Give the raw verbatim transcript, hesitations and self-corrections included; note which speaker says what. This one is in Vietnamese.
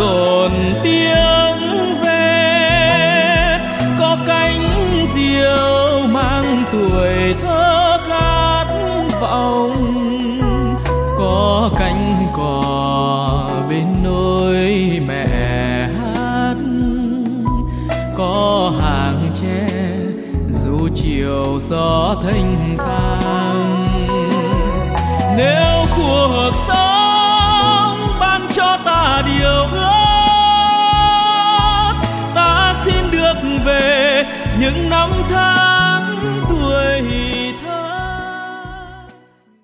Speaker 1: dồn tiếng về, có cánh diều mang tuổi thơ khát vọng, có cánh cò bên nôi mẹ hát, có hàng tre dù chiều gió thênh thang. Nếu cuộc sống ban cho ta điều ước, ta xin được về những năm tháng